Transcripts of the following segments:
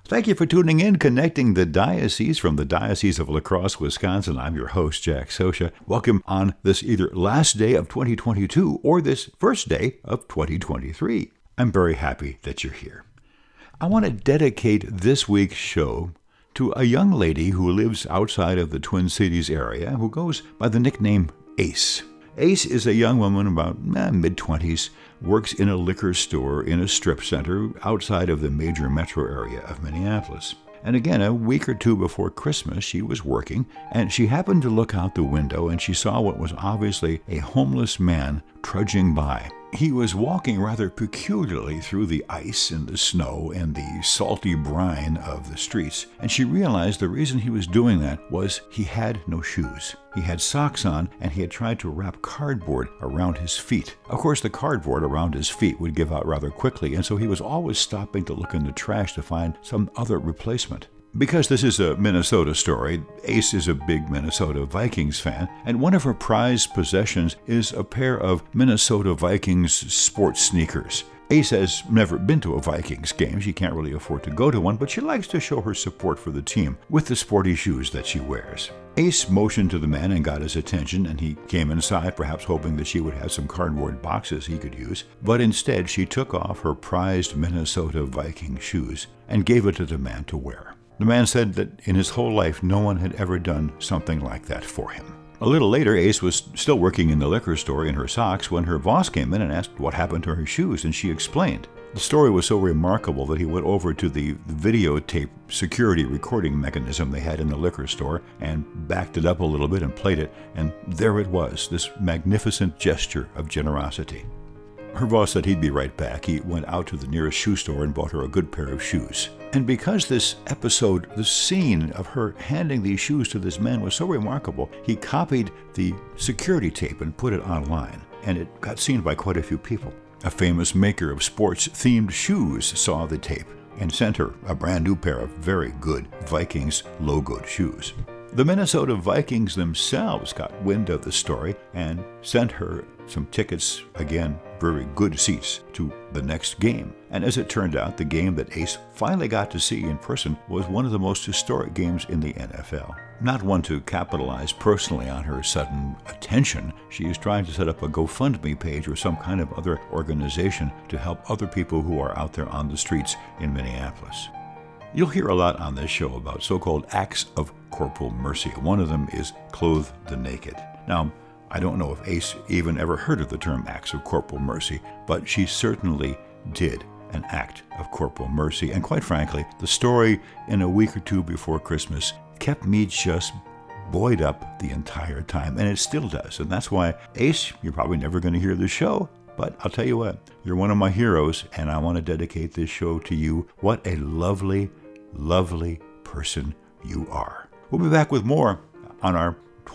Thank you for tuning in, Connecting the Diocese from the Diocese of La Crosse, Wisconsin. I'm your host, Jack Sosha. Welcome on this either last day of 2022 or this first day of 2023. I'm very happy that you're here. I want to dedicate this week's show to a young lady who lives outside of the Twin Cities area who goes by the nickname Ace. Ace is a young woman about mid-20s, works in a liquor store in a strip center outside of the major metro area of Minneapolis. And again, a week or two before Christmas, she was working, and she happened to look out the window, and she saw what was obviously a homeless man trudging by. He was walking rather peculiarly through the ice and the snow and the salty brine of the streets, and she realized the reason he was doing that was he had no shoes. He had socks on, and he had tried to wrap cardboard around his feet. Of course, the cardboard around his feet would give out rather quickly, and so he was always stopping to look in the trash to find some other replacement. Because this is a Minnesota story, Ace is a big Minnesota Vikings fan, and one of her prized possessions is a pair of Minnesota Vikings sports sneakers. Ace has never been to a Vikings game. She can't really afford to go to one, but she likes to show her support for the team with the sporty shoes that she wears. Ace motioned to the man and got his attention, and he came inside, perhaps hoping that she would have some cardboard boxes he could use. But instead, she took off her prized Minnesota Viking shoes and gave it to the man to wear. The man said that in his whole life, no one had ever done something like that for him. A little later, Ace was still working in the liquor store in her socks when her boss came in and asked what happened to her shoes, and she explained. The story was so remarkable that he went over to the videotape security recording mechanism they had in the liquor store and backed it up a little bit and played it, and there it was, this magnificent gesture of generosity. Her boss said he'd be right back. He went out to the nearest shoe store and bought her a good pair of shoes. And because this episode, the scene of her handing these shoes to this man was so remarkable, he copied the security tape and put it online. And it got seen by quite a few people. A famous maker of sports-themed shoes saw the tape and sent her a brand new pair of very good Vikings logoed shoes. The Minnesota Vikings themselves got wind of the story and sent her some tickets, again, very good seats, to the next game. And as it turned out, the game that Ace finally got to see in person was one of the most historic games in the NFL. Not one to capitalize personally on her sudden attention, she is trying to set up a GoFundMe page or some kind of other organization to help other people who are out there on the streets in Minneapolis. You'll hear a lot on this show about so-called acts of corporal mercy. One of them is Clothe the Naked. Now, I don't know if Ace even ever heard of the term acts of corporal mercy, but she certainly did an act of corporal mercy. And quite frankly, the story in a week or two before Christmas kept me just buoyed up the entire time, and it still does. And that's why, Ace, you're probably never going to hear the show, but I'll tell you what, you're one of my heroes, and I want to dedicate this show to you. What a lovely, lovely person you are. We'll be back with more on our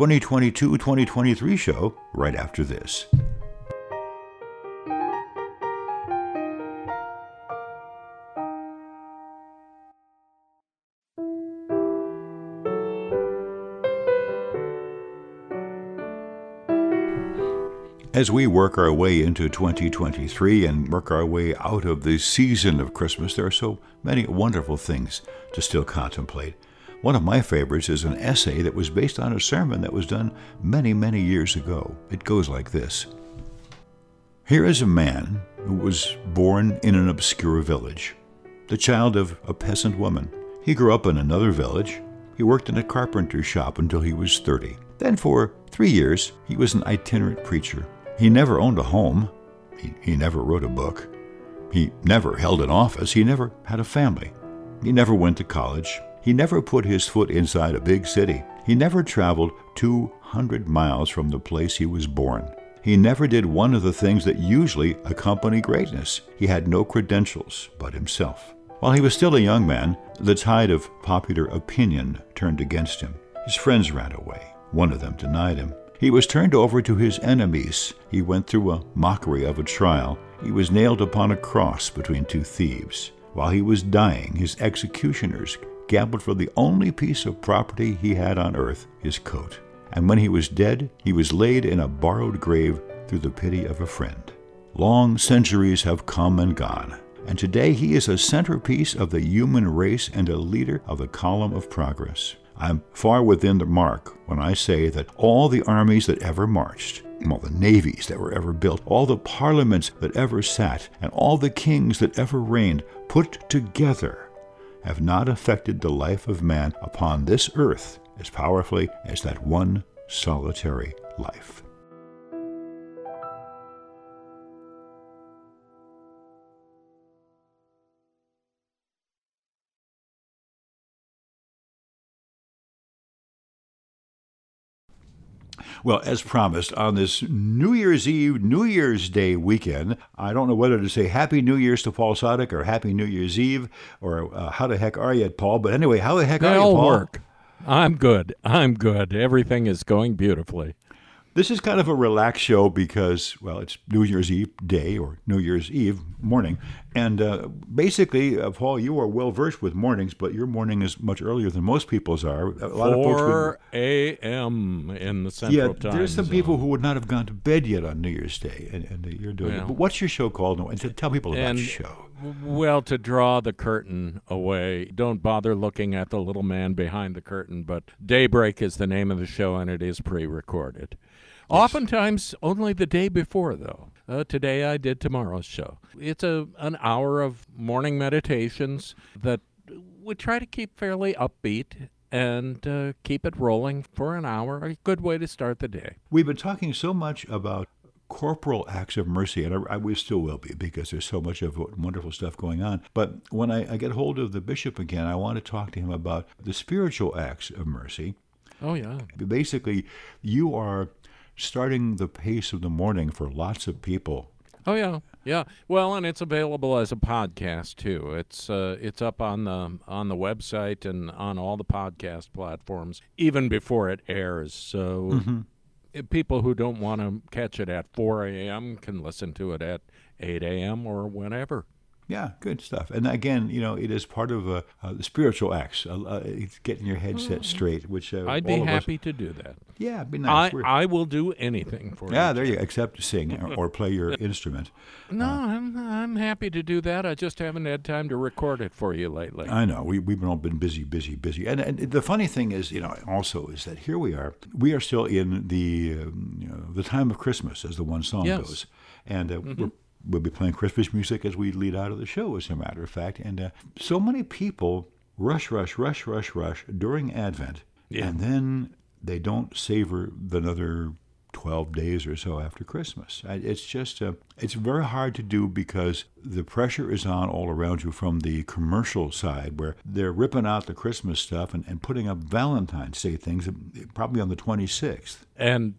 2022-2023 show right after this. As we work our way into 2023 and work our way out of the season of Christmas, there are so many wonderful things to still contemplate. One of my favorites is an essay that was based on a sermon that was done many, many years ago. It goes like this. Here is a man who was born in an obscure village, the child of a peasant woman. He grew up in another village. He worked in a carpenter's shop until he was 30. Then for 3 years, he was an itinerant preacher. He never owned a home. He never wrote a book. He never held an office. He never had a family. He never went to college. He never put his foot inside a big city. He never traveled 200 miles from the place he was born. He never did one of the things that usually accompany greatness. He had no credentials but himself. While he was still a young man, the tide of popular opinion turned against him. His friends ran away. One of them denied him. He was turned over to his enemies. He went through a mockery of a trial. He was nailed upon a cross between two thieves. While he was dying, his executioners gambled for the only piece of property he had on earth, his coat. And when he was dead, he was laid in a borrowed grave through the pity of a friend. Long centuries have come and gone, and today he is a centerpiece of the human race and a leader of the column of progress. I'm far within the mark when I say that all the armies that ever marched, all the navies that were ever built, all the parliaments that ever sat, and all the kings that ever reigned, put together, have not affected the life of man upon this earth as powerfully as that one solitary life. Well, as promised, on this New Year's Eve, New Year's Day weekend, I don't know whether to say Happy New Year's to Paul Sadek or Happy New Year's Eve, or how the heck are you, Paul? But anyway, how the heck are you, Paul? They all work. I'm good. Everything is going beautifully. This is kind of a relaxed show because, well, it's New Year's Eve day or New Year's Eve morning. And basically, Paul, you are well-versed with mornings, but your morning is much earlier than most people's are. A lot 4 a.m. in the Central Time there's some Zone. people who would not have gone to bed yet on New Year's Day, and you're doing it. But what's your show called? And tell people about your show. Well, to draw the curtain away, don't bother looking at the little man behind the curtain, but Daybreak is the name of the show, and it is pre-recorded. Yes. Oftentimes only the day before, though. Today I did tomorrow's show. It's an hour of morning meditations that we try to keep fairly upbeat and keep it rolling for an hour. A good way to start the day. We've been talking so much about corporal acts of mercy, and we still will be because there's so much of wonderful stuff going on. But when I get hold of the bishop again, I want to talk to him about the spiritual acts of mercy. Oh, yeah. Basically, you are starting the pace of the morning for lots of people. Oh, yeah. Yeah. Well, and it's available as a podcast, too. It's up on the website and on all the podcast platforms, even before it airs. So people who don't want to catch it at 4 a.m. can listen to it at 8 a.m. or whenever. Yeah, good stuff. And again, it is part of the spiritual acts, getting your head set straight, which I'd be happy to do that. Yeah, it'd be nice. I will do anything for you. Yeah, there you go, except sing or play your instrument. No, I'm happy to do that. I just haven't had time to record it for you lately. I know. We've all been busy. And the funny thing is, also is that here we are still in the time of Christmas, as the one song goes. And we'll be playing Christmas music as we lead out of the show, as a matter of fact. And so many people rush during Advent, and then they don't savor another 12 days or so after Christmas. It's just, it's very hard to do because the pressure is on all around you from the commercial side, where they're ripping out the Christmas stuff and putting up Valentine's Day things probably on the 26th. And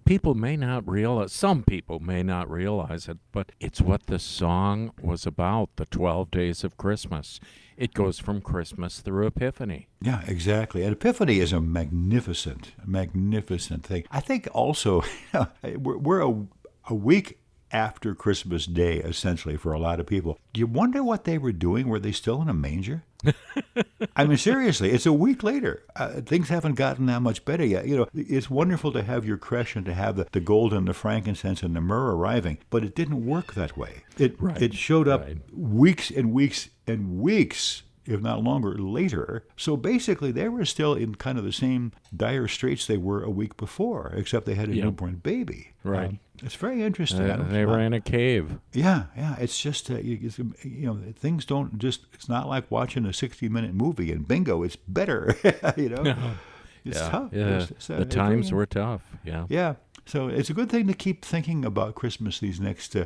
some people may not realize it, but it's what the song was about, the 12 days of Christmas. It goes from Christmas through Epiphany. Yeah, exactly. And Epiphany is a magnificent thing. I think also we're a week after Christmas Day, essentially, for a lot of people. Do you wonder what they were doing? Were they still in a manger? I mean, seriously, it's a week later. Things haven't gotten that much better yet. It's wonderful to have your creche and to have the gold and the frankincense and the myrrh arriving, but it didn't work that way. It showed up weeks and weeks and weeks, if not longer, later. So basically, they were still in kind of the same dire straits they were a week before, except they had a newborn baby. Right. It's very interesting. They were in a cave. Yeah. It's just, things don't just, it's not like watching a 60-minute movie and bingo, it's better, It's tough. Yeah. The times were tough. Yeah. Yeah. So it's a good thing to keep thinking about Christmas these next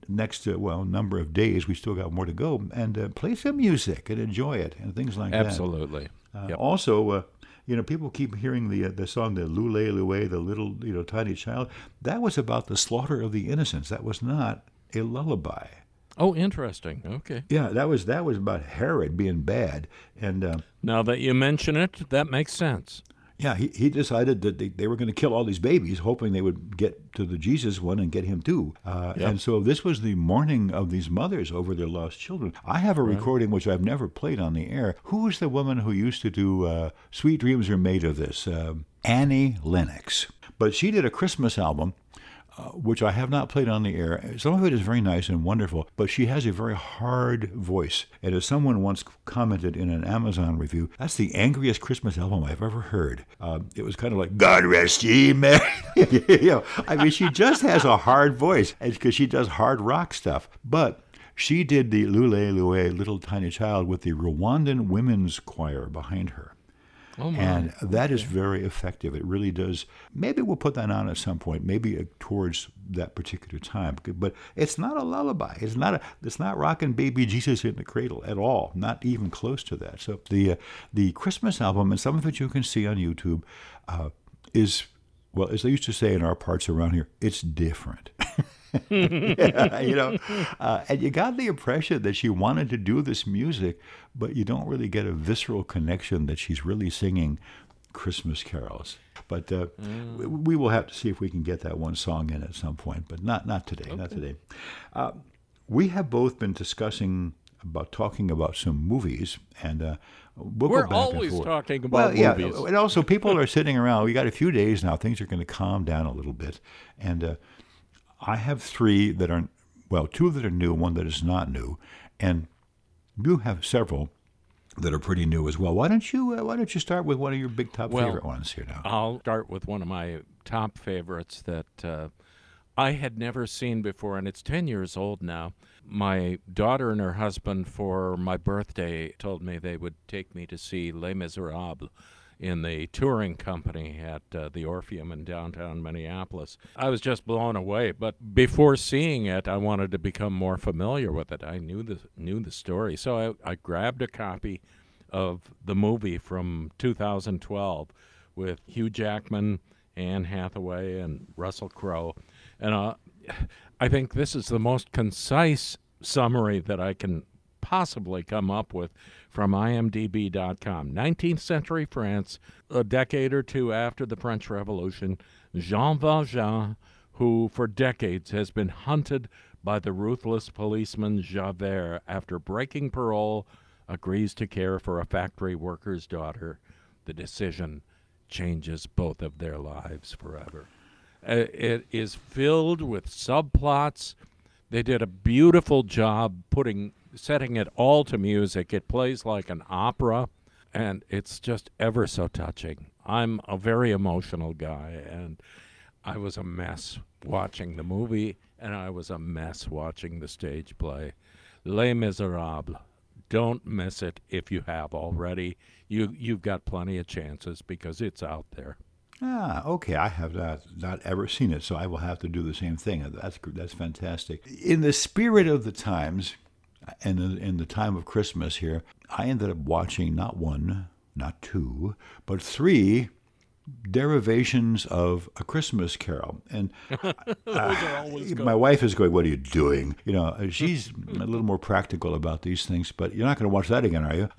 number of days. We still got more to go, and play some music and enjoy it and things like that. Absolutely. Also, people keep hearing the song, the Lule Lue, the little tiny child. That was about the slaughter of the innocents. That was not a lullaby. Oh, interesting. Okay. Yeah, that was about Herod being bad, and now that you mention it, that makes sense. Yeah, he decided that they were going to kill all these babies, hoping they would get to the Jesus one and get him too. And so this was the mourning of these mothers over their lost children. I have a recording which I've never played on the air. Who was the woman who used to do Sweet Dreams Are Made of This? Annie Lennox. But she did a Christmas album which I have not played on the air. Some of it is very nice and wonderful, but she has a very hard voice. And as someone once commented in an Amazon review, that's the angriest Christmas album I've ever heard. It was kind of like, God rest ye, man. I mean, she just has a hard voice because she does hard rock stuff. But she did the Lule Lue, Little Tiny Child, with the Rwandan Women's Choir behind her. Oh my. And that is very effective. It really does. Maybe we'll put that on at some point, maybe towards that particular time. But it's not a lullaby. It's not rocking baby Jesus in the cradle at all. Not even close to that. So the Christmas album, and some of it you can see on YouTube, is, well, as they used to say in our parts around here, it's different. Yeah, and you got the impression that she wanted to do this music, but you don't really get a visceral connection that she's really singing Christmas carols. But we will have to see if we can get that one song in at some point, but not today. Okay. Not today. We have both been talking about some movies, and we're go back always and forth. Talking about movies. And also people are sitting around. We got a few days now. Things are going to calm down a little bit, and I have three that are, well, two that are new, one that is not new, and you have several that are pretty new as well. Why don't you start with one of your big top favorite ones here now? I'll start with one of my top favorites that I had never seen before, and it's 10 years old now. My daughter and her husband, for my birthday, told me they would take me to see Les Miserables in the touring company at the Orpheum in downtown Minneapolis. I was just blown away, but before seeing it, I wanted to become more familiar with it. I knew the story, so I grabbed a copy of the movie from 2012 with Hugh Jackman, Anne Hathaway, and Russell Crowe. And I think this is the most concise summary that I can possibly come up with from IMDb.com. 19th century France, a decade or two after the French Revolution, Jean Valjean, who for decades has been hunted by the ruthless policeman Javert after breaking parole, agrees to care for a factory worker's daughter. The decision changes both of their lives forever. It is filled with subplots. They did a beautiful job setting it all to music. It plays like an opera, and it's just ever so touching. I'm a very emotional guy, and I was a mess watching the movie, and I was a mess watching the stage play. Les Miserables. Don't miss it if you have already. You've got plenty of chances because it's out there. Okay. I have not ever seen it, so I will have to do the same thing. That's fantastic. In the spirit of the times, and in the time of Christmas here, I ended up watching not one, not two, but three derivations of A Christmas Carol. And my wife is going, "What are you doing?" She's a little more practical about these things, but you're not going to watch that again, are you?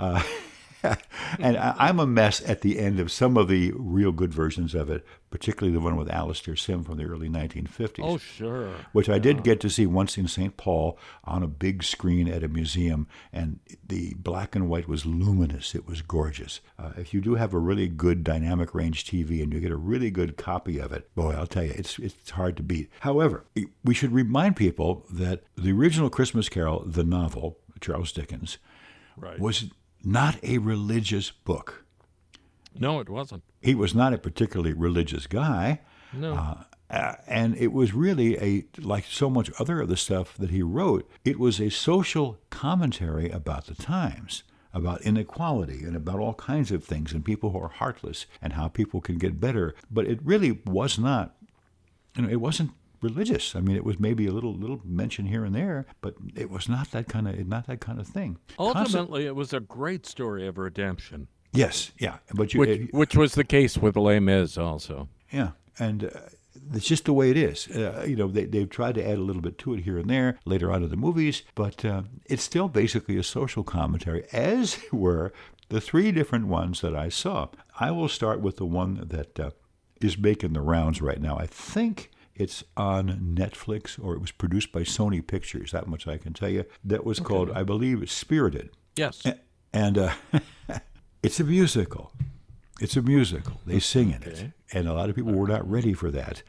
And I'm a mess at the end of some of the real good versions of it, particularly the one with Alastair Sim from the early 1950s. Oh, sure. Which I did get to see once in St. Paul on a big screen at a museum, and the black and white was luminous. It was gorgeous. If you do have a really good dynamic range TV and you get a really good copy of it, boy, I'll tell you, it's hard to beat. However, we should remind people that the original Christmas Carol, the novel, Charles Dickens, was not a religious book. No, it wasn't. He was not a particularly religious guy. No. And it was really like so much other of the stuff that he wrote, it was a social commentary about the times, about inequality and about all kinds of things and people who are heartless and how people can get better. But it really was not, it wasn't religious. I mean, it was maybe a little mention here and there, but it was not that kind of thing. Ultimately, it was a great story of redemption. Yes, yeah, but which was the case with Les Mis also. Yeah, and it's just the way it is. They've tried to add a little bit to it here and there later on in the movies, but it's still basically a social commentary, as were the three different ones that I saw. I will start with the one that is making the rounds right now. I think it's on Netflix, or it was produced by Sony Pictures, that much I can tell you. That was called, I believe, Spirited. Yes. And it's a musical. It's a musical. They sing in it. And a lot of people were not ready for that.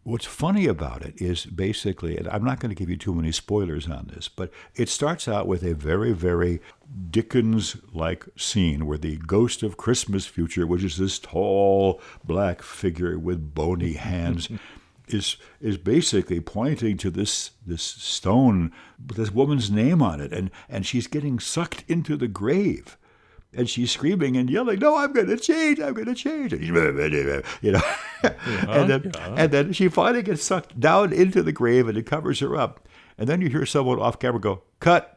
what's funny about it is basically, and I'm not going to give you too many spoilers on this, but it starts out with a very, very Dickens-like scene where the ghost of Christmas Future, which is this tall black figure with bony hands, is basically pointing to this stone with this woman's name on it, and she's getting sucked into the grave. And she's screaming and yelling, "No, I'm going to change! I'm going to change!" And, and then she finally gets sucked down into the grave, and it covers her up. And then you hear someone off camera go, "Cut!"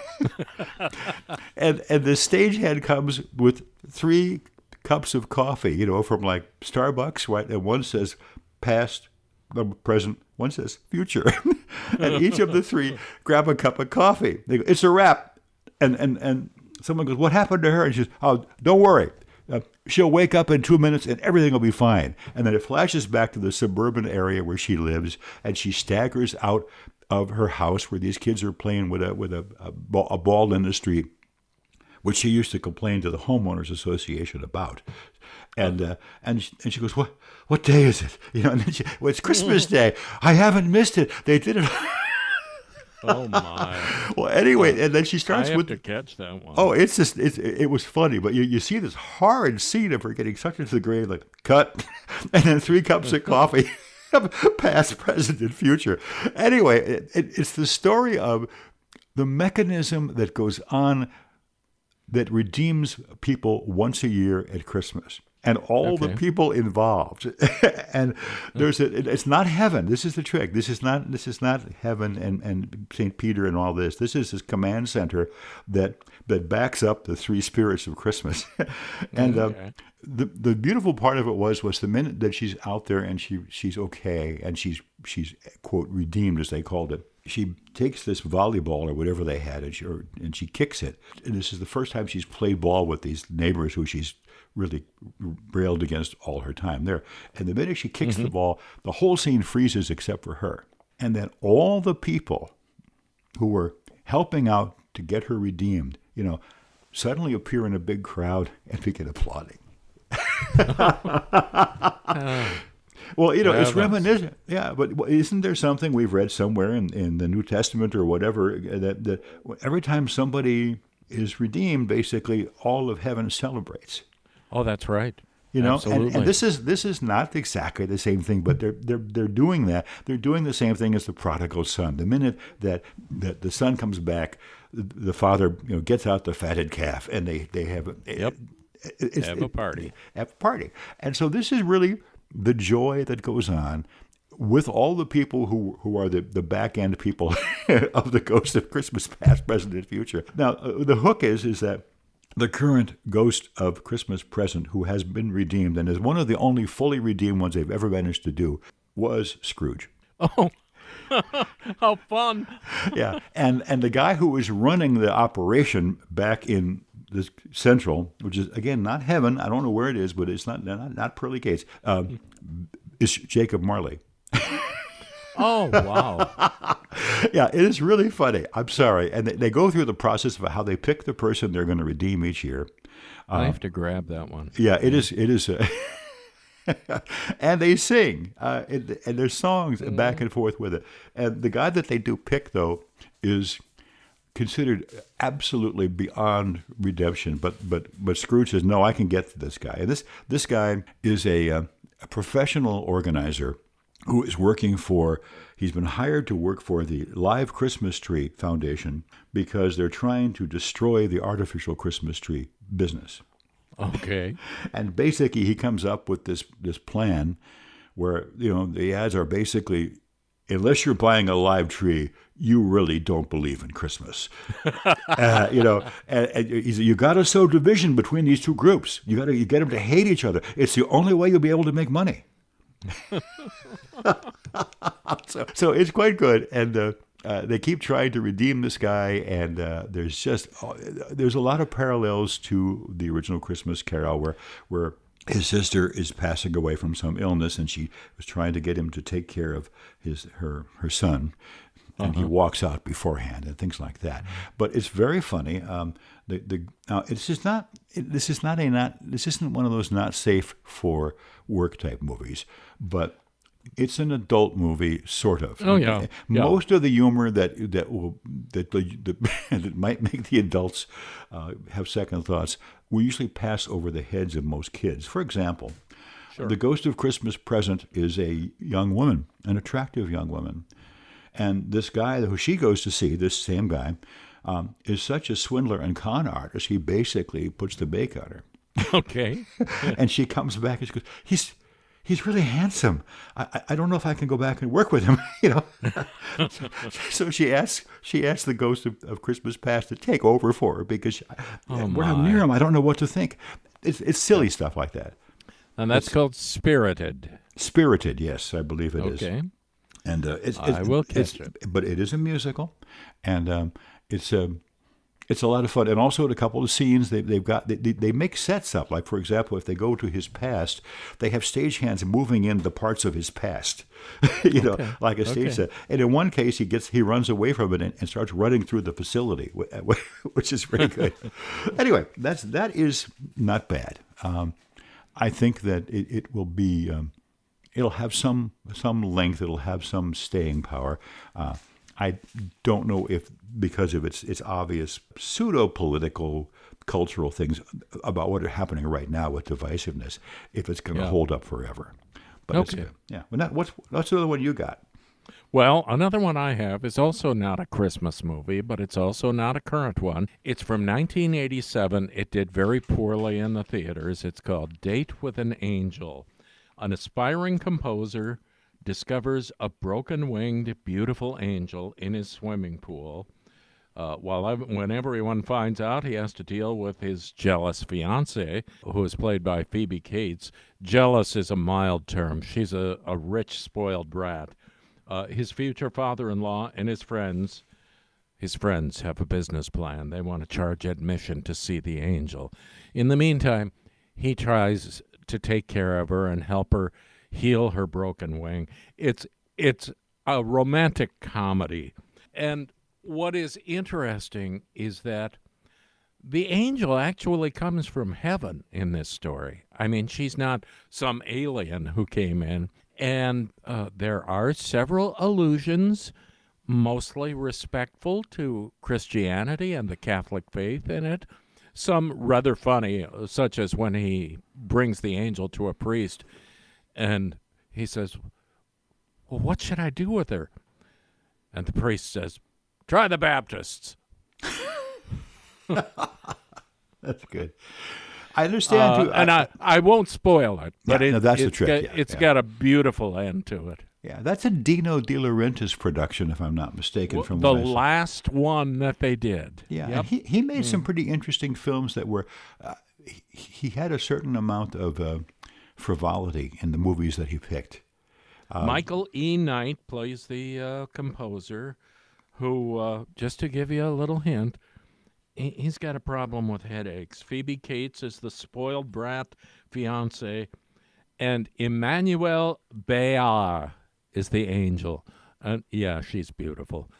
and the stagehand comes with 3 cups of coffee, from like Starbucks, right? And one says past, present. One says future. And each of the 3 grab a cup of coffee. They go, "It's a wrap." And someone goes, "What happened to her?" And she says, "Oh, don't worry. She'll wake up in 2 minutes and everything will be fine." And then it flashes back to the suburban area where she lives, and she staggers out of her house where these kids are playing with a ball in the street, which she used to complain to the homeowners association about. And she goes, "What day is it?" And then "Well, it's Christmas Day. I haven't missed it. They did it." Oh my! Well, anyway, and then she starts I have with to catch that one. Oh, it was funny, but you see this horrid scene of her getting sucked into the grave, like cut, and then 3 cups of coffee, past, present, and future. Anyway, it's the story of the mechanism that goes on that redeems people once a year at Christmas. And all the people involved, and it's not heaven. This is the trick. This is not heaven and St. Peter and all this. This is this command center that backs up the 3 spirits of Christmas. And the beautiful part of it was the minute that she's out there and she's okay and she's quote redeemed, as they called it. She takes this volleyball or whatever they had and she kicks it. And this is the first time she's played ball with these neighbors who she's really railed against all her time there. And the minute she kicks the ball, the whole scene freezes except for her. And then all the people who were helping out to get her redeemed, suddenly appear in a big crowd and begin applauding. Well, it's reminiscent. Yeah, but isn't there something we've read somewhere in the New Testament or whatever that every time somebody is redeemed, basically all of heaven celebrates? Oh, that's right. Absolutely. And this is not exactly the same thing, but they're doing that. They're doing the same thing as the prodigal son. The minute that the son comes back, the father gets out the fatted calf, and they have have a party. Have a party. And so this is really the joy that goes on with all the people who are the back end people of the Ghost of Christmas Past, Present, and Future. Now, the hook is that the current Ghost of Christmas Present, who has been redeemed and is one of the only fully redeemed ones they've ever managed to do, was Scrooge. Oh, how fun! Yeah, and the guy who was running the operation back in the Central, which is again not heaven, I don't know where it is, but it's not pearly gates, is Jacob Marley. Oh, wow. Yeah, it is really funny. I'm sorry. And they go through the process of how they pick the person they're going to redeem each year. I have to grab that one. Yeah, it is. And they sing, and there's songs back and forth with it. And the guy that they do pick, though, is considered absolutely beyond redemption. But Scrooge says, "No, I can get to this guy." And this guy is a professional organizer who is he's been hired to work for the Live Christmas Tree Foundation because they're trying to destroy the artificial Christmas tree business. Okay. And basically he comes up with this plan where, the ads are basically, unless you're buying a live tree, you really don't believe in Christmas. And you got to sow division between these 2 groups. You get them to hate each other. It's the only way you'll be able to make money. So it's quite good, and they keep trying to redeem this guy, and there's a lot of parallels to the original Christmas Carol, where his sister is passing away from some illness, and she was trying to get him to take care of her son, and he walks out beforehand and things like that. But it's very funny. This isn't one of those not safe for work type movies, but It's an adult movie, sort of. Oh, yeah. Most of the humor that might make the adults have second thoughts will usually pass over the heads of most kids. For example, The Ghost of Christmas Present is a young woman, an attractive young woman. And this guy who she goes to see, this same guy, is such a swindler and con artist, he basically puts the bake on her. Okay. And she comes back and she goes, he's really handsome. I don't know if I can go back and work with him, So she asks the Ghost of Christmas Past to take over for her because when I'm near him, I don't know what to think. It's silly stuff like that. And that's called Spirited. Spirited, yes, I believe it is. Okay. And I will catch it. But it is a musical, and it's a lot of fun. And also in a couple of scenes, they make sets up. Like, for example, if they go to his past, they have stagehands moving in the parts of his past, like a stage set. And in one case, he runs away from it and starts running through the facility, which is very good. Anyway, that is not bad. I think that it will be. It'll have some length. It'll have some staying power. I don't know if because of its obvious pseudo-political cultural things about what are happening right now with divisiveness, if it's going to hold up forever. But okay. But what's the other one you got? Well, another one I have is also not a Christmas movie, but it's also not a current one. It's from 1987. It did very poorly in the theaters. It's called Date with an Angel. An aspiring composer discovers a broken-winged, beautiful angel in his swimming pool. When everyone finds out, he has to deal with his jealous fiancée, who is played by Phoebe Cates. Jealous is a mild term. She's a rich, spoiled brat. His future father-in-law and his friends have a business plan. They want to charge admission to see the angel. In the meantime, he tries to take care of her and help her heal her broken wing. It's a romantic comedy. And what is interesting is that the angel actually comes from heaven in this story. I mean, she's not some alien who came in. And there are several allusions, mostly respectful to Christianity and the Catholic faith in it. Some rather funny, such as when he brings the angel to a priest and he says, well, what should I do with her? And the priest says, try the Baptists. That's good. I understand. And I won't spoil it, but that's the trick. It's got a beautiful end to it. Yeah, that's a Dino De Laurentiis production, if I'm not mistaken. From the last one that they did. Yeah, yep. And he made some pretty interesting films that were. He had a certain amount of frivolity in the movies that he picked. Michael E. Knight plays the composer, who, just to give you a little hint, he's got a problem with headaches. Phoebe Cates is the spoiled brat fiance, and Emmanuelle Béart is the angel. Yeah, she's beautiful.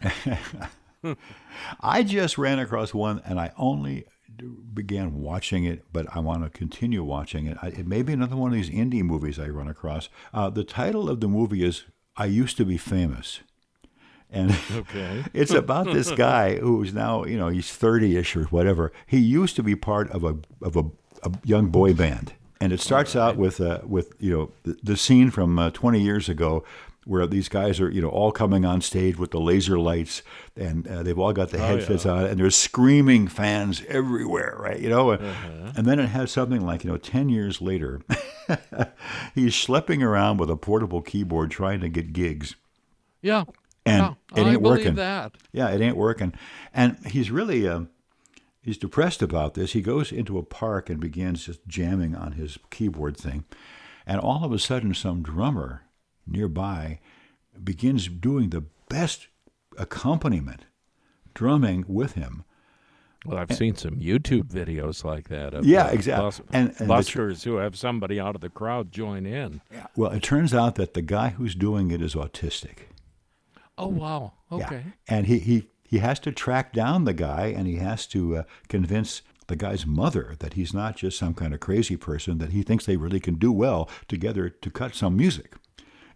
I just ran across one, and I only began watching it, but I want to continue watching it. It may be another one of these indie movies I run across. The title of the movie is I Used to Be Famous. And it's about this guy who's now, he's 30-ish or whatever. He used to be part of a young boy band. And it starts out with the scene from 20 years ago where these guys are, all coming on stage with the laser lights, and they've all got the headsets on, and there's screaming fans everywhere, right? And then it has something like, 10 years later, he's schlepping around with a portable keyboard trying to get gigs. Yeah. And it ain't working. That. Yeah, it ain't working. And he's really he's depressed about this. He goes into a park and begins just jamming on his keyboard thing. And all of a sudden, some drummer nearby begins doing the best accompaniment, drumming with him. Well, I've seen some YouTube videos like that. Of, exactly. And buskers who have somebody out of the crowd join in. Yeah. Well, it turns out that the guy who's doing it is autistic. Oh, wow. Okay. Yeah. And he has to track down the guy, and he has to convince the guy's mother that he's not just some kind of crazy person, that he thinks they really can do well together to cut some music.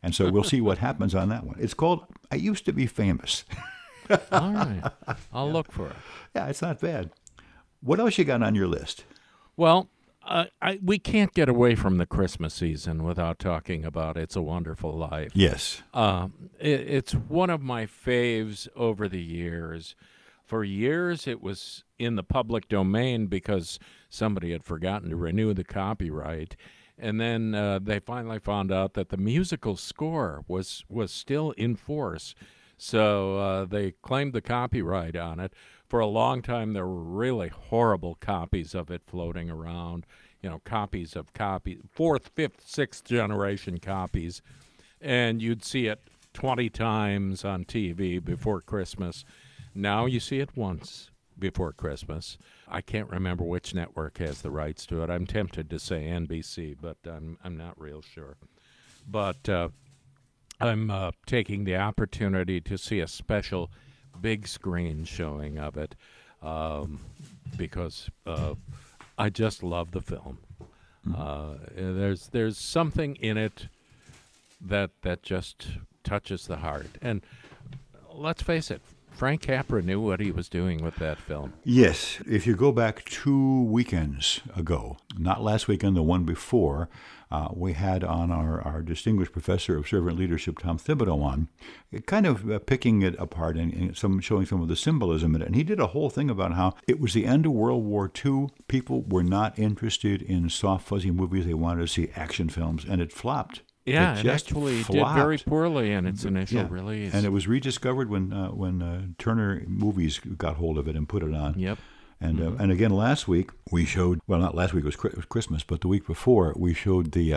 And so we'll see what happens on that one. It's called I Used to Be Famous. All right. I'll look for it. Yeah, it's not bad. What else you got on your list? Well, we can't get away from the Christmas season without talking about It's a Wonderful Life. Yes. It's one of my faves over the years. For years, it was in the public domain because somebody had forgotten to renew the copyright. And then they finally found out that the musical score was still in force. So they claimed the copyright on it. For a long time, there were really horrible copies of it floating around, copies of copies, fourth, fifth, sixth generation copies. And you'd see it 20 times on TV before Christmas. Now you see it once before Christmas. I can't remember which network has the rights to it. I'm tempted to say NBC, but I'm not real sure. But I'm taking the opportunity to see a special big screen showing of it because I just love the film. There's something in it that just touches the heart. And let's face it, Frank Capra knew what he was doing with that film. Yes. If you go back 2 weekends ago, not last weekend, the one before, we had on our distinguished professor of servant leadership, Tom Thibodeau, on, kind of picking it apart and showing some of the symbolism in it. And he did a whole thing about how it was the end of World War II. People were not interested in soft, fuzzy movies. They wanted to see action films, and it flopped. Yeah, it actually did very poorly in its initial release. And it was rediscovered when Turner Movies got hold of it and put it on. Yep. And and again, last week we showed, well, not last week, it was Christmas, but the week before we showed the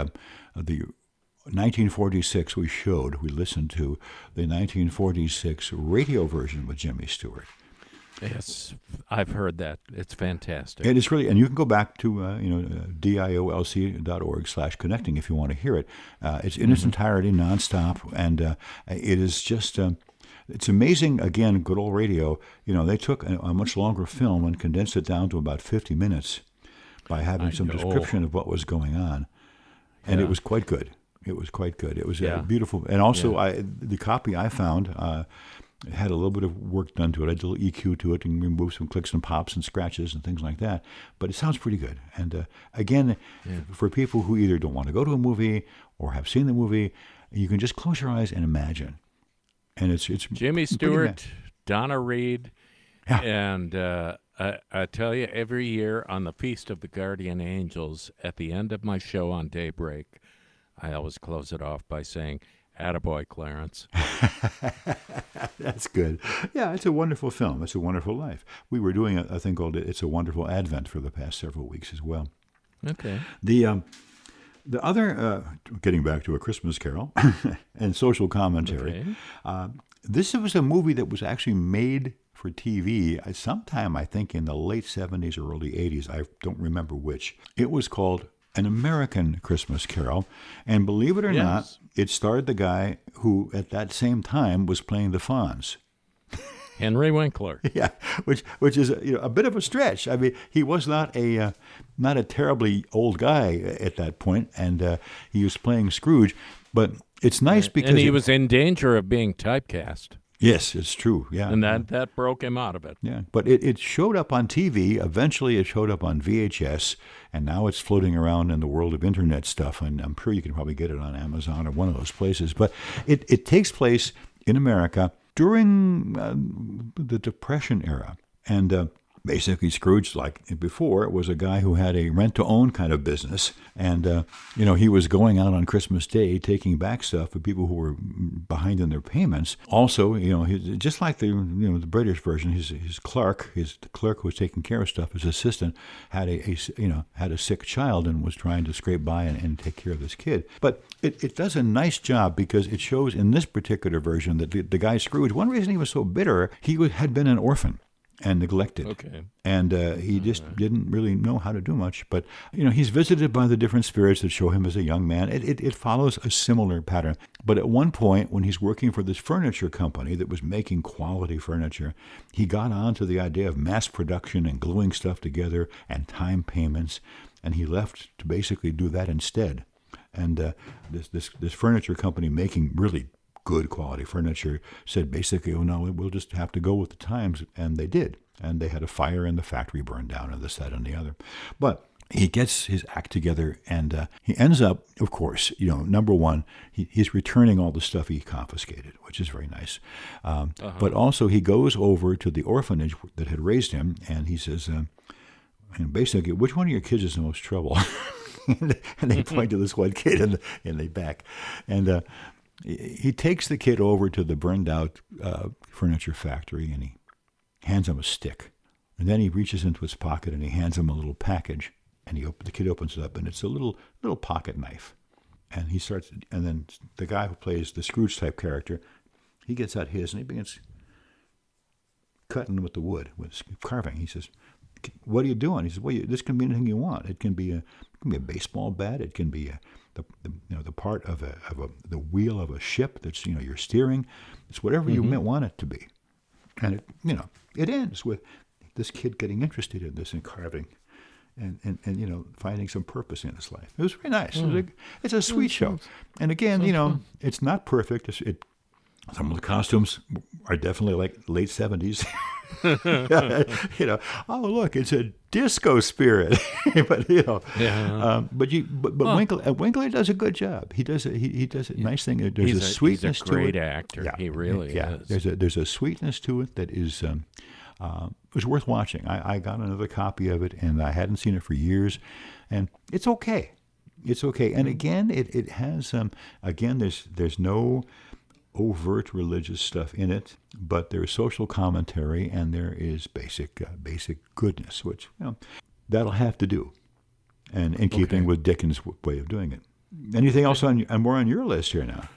1946, we listened to the 1946 radio version with Jimmy Stewart. Yes, I've heard that. It's fantastic. It is really, and you can go back to diolc.org/connecting if you want to hear it. It's in its entirety, nonstop, and it is just. It's amazing. Again, good old radio. They took a much longer film and condensed it down to about 50 minutes by having some description of what was going on, and it was quite good. It was beautiful, and also the copy I found. Had a little bit of work done to it. I did a little EQ to it and removed some clicks and pops and scratches and things like that. But it sounds pretty good. And again, for people who either don't want to go to a movie or have seen the movie, you can just close your eyes and imagine. And it's Jimmy Stewart, Donna Reed, and I tell you, every year on the Feast of the Guardian Angels, at the end of my show on Daybreak, I always close it off by saying, "Attaboy, Clarence." That's good. Yeah, it's a wonderful film. It's a Wonderful Life. We were doing a thing called It's a Wonderful Advent for the past several weeks as well. Okay. The other, getting back to A Christmas Carol and social commentary, this was a movie that was actually made for TV sometime, I think, in the late 70s or early 80s. I don't remember which. It was called An American Christmas Carol, and believe it or not, it starred the guy who at that same time was playing the Fonz. Henry Winkler. Yeah, which is a bit of a stretch. I mean, he was not a terribly old guy at that point, and he was playing Scrooge. But it's nice because he was in danger of being typecast. Yes, it's true. Yeah, and that broke him out of it. Yeah, but it showed up on TV. Eventually, it showed up on VHS, and now it's floating around in the world of internet stuff. And I'm sure you can probably get it on Amazon or one of those places. But it takes place in America during the Depression era, and basically Scrooge, like before, was a guy who had a rent-to-own kind of business, and he was going out on Christmas Day taking back stuff for people who were behind in their payments. Also, just like the British version, his clerk, the clerk who was taking care of stuff, his assistant, had a sick child and was trying to scrape by and take care of this kid. But it does a nice job because it shows in this particular version that the guy Scrooge, one reason he was so bitter, he had been an orphan and neglected. Okay. And he just didn't really know how to do much. But, he's visited by the different spirits that show him as a young man. It follows a similar pattern. But at one point, when he's working for this furniture company that was making quality furniture, he got on to the idea of mass production and gluing stuff together and time payments. And he left to basically do that instead. And this furniture company making really good quality furniture said basically, oh no, we'll just have to go with the times, and they did. And they had a fire and the factory burned down and this, that, and the other. But he gets his act together, and he ends up, of course, number one, he's returning all the stuff he confiscated, which is very nice. But also he goes over to the orphanage that had raised him, and he says, and basically, which one of your kids is the most trouble? And they point to this one kid in the back. And he takes the kid over to the burned out furniture factory, and he hands him a stick. And then he reaches into his pocket and he hands him a little package. And the kid opens it up, and it's a little pocket knife. And he starts, and then the guy who plays the Scrooge type character, he gets out his and he begins cutting with the wood, with carving. He says, "What are you doing?" He says, "Well, this can be anything you want. It can be a baseball bat. It can be the part of the wheel of a ship that's you're steering. It's whatever you want it to be." And it ends with this kid getting interested in this and carving, and finding some purpose in his life. It was very nice. It's a sweet show. And again, it's not perfect. Some of the costumes are definitely like late 70s. Oh look, it's a disco spirit. But Winkler does a good job. He does a nice thing. There's a sweetness to it. He's a great actor. Yeah. He really is. There's a sweetness to it that is was worth watching. I got another copy of it, and I hadn't seen it for years, and it's okay. It's okay. And again, it has there's no overt religious stuff in it, but there's social commentary and there is basic goodness, which that'll have to do, and in keeping with Dickens' way of doing it. Anything else more on your list here now?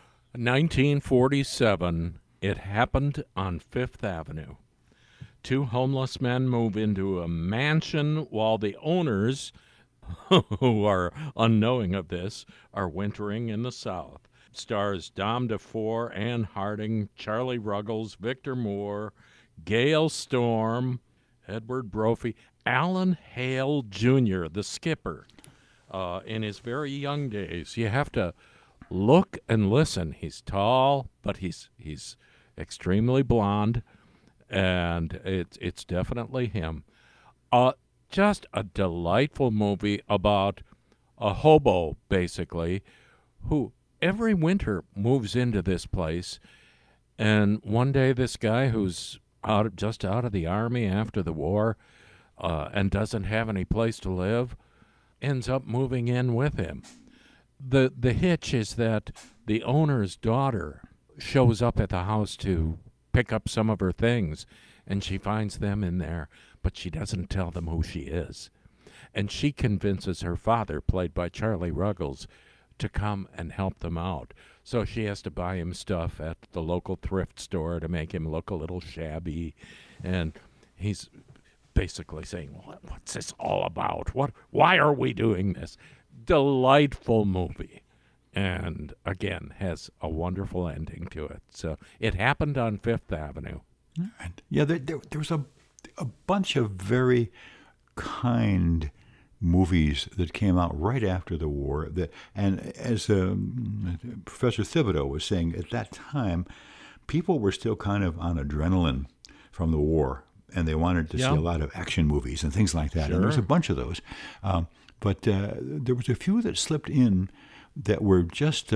1947. It happened on Fifth Avenue. Two homeless men move into a mansion while the owners, who are unknowing of this, are wintering in the South. Stars Dom DeFore, Ann Harding, Charlie Ruggles, Victor Moore, Gail Storm, Edward Brophy, Alan Hale Jr., the skipper, in his very young days. You have to look and listen. He's tall, but he's extremely blonde, and it's definitely him. Just a delightful movie about a hobo, basically, who every winter moves into this place, and one day this guy who's just out of the army after the war and doesn't have any place to live ends up moving in with him. The hitch is that the owner's daughter shows up at the house to pick up some of her things, and she finds them in there, but she doesn't tell them who she is. And she convinces her father, played by Charlie Ruggles, to come and help them out. So she has to buy him stuff at the local thrift store to make him look a little shabby. And he's basically saying, what's this all about? Why are we doing this? Delightful movie. And again, has a wonderful ending to it. So it happened on Fifth Avenue. All right. Yeah, there was a bunch of very kind movies that came out right after the war. And as Professor Thibodeau was saying, at that time, people were still kind of on adrenaline from the war, and they wanted to see a lot of action movies and things like that. Sure. And there was a bunch of those. But there was a few that slipped in that were just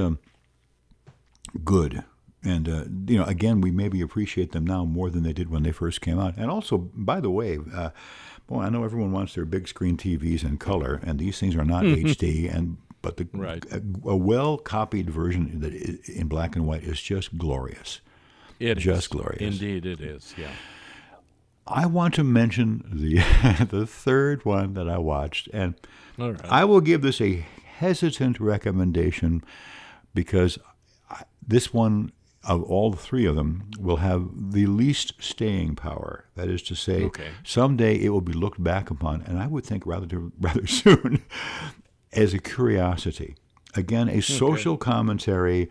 good. And, again, we maybe appreciate them now more than they did when they first came out. And also, by the way, I know everyone wants their big screen TVs in color, and these things are not HD, but a well-copied version that in black and white is just glorious. Glorious. Indeed it is, yeah. I want to mention the the third one that I watched, and all right. I will give this a hesitant recommendation because this one, of all the three of them, will have the least staying power. That is to say, someday it will be looked back upon, and I would think rather soon, as a curiosity. Again, a social commentary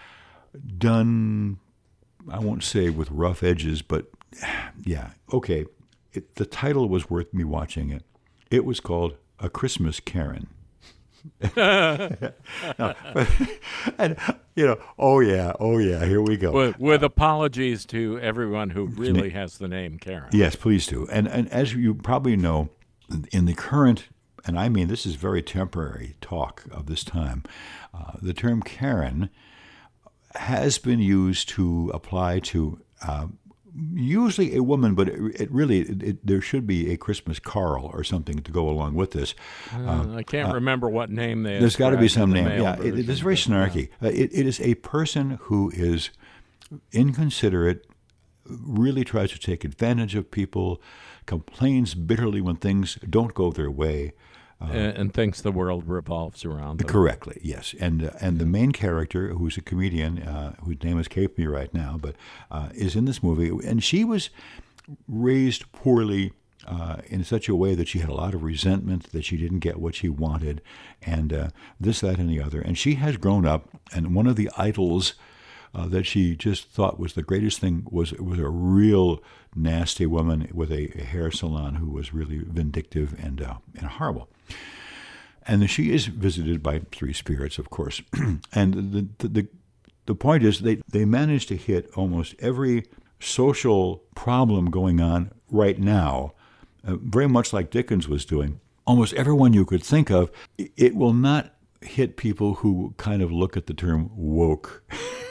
done, I won't say with rough edges, but yeah, okay. The title was worth me watching it. It was called A Christmas Karen. No, and oh yeah, here we go. With apologies to everyone who really has the name Karen. Yes, please do. And as you probably know, in the current, and I mean this is very temporary talk of this time, the term Karen has been used to apply to usually a woman, but there should be a Christmas carol or something to go along with this. I can't remember what name they. There's got to be some name. Yeah, version, it is very snarky. Yeah. It is a person who is inconsiderate, really tries to take advantage of people, complains bitterly when things don't go their way. And thinks the world revolves around them. Correctly, yes. And the main character, who's a comedian, whose name escapes me right now, but is in this movie. And she was raised poorly in such a way that she had a lot of resentment that she didn't get what she wanted, and this, that, and the other. And she has grown up, and one of the idols that she just thought was the greatest thing was a real nasty woman with a hair salon who was really vindictive and horrible. And she is visited by three spirits, of course. And the point is they managed to hit almost every social problem going on right now, very much like Dickens was doing. Almost everyone you could think of. It will not hit people who kind of look at the term woke.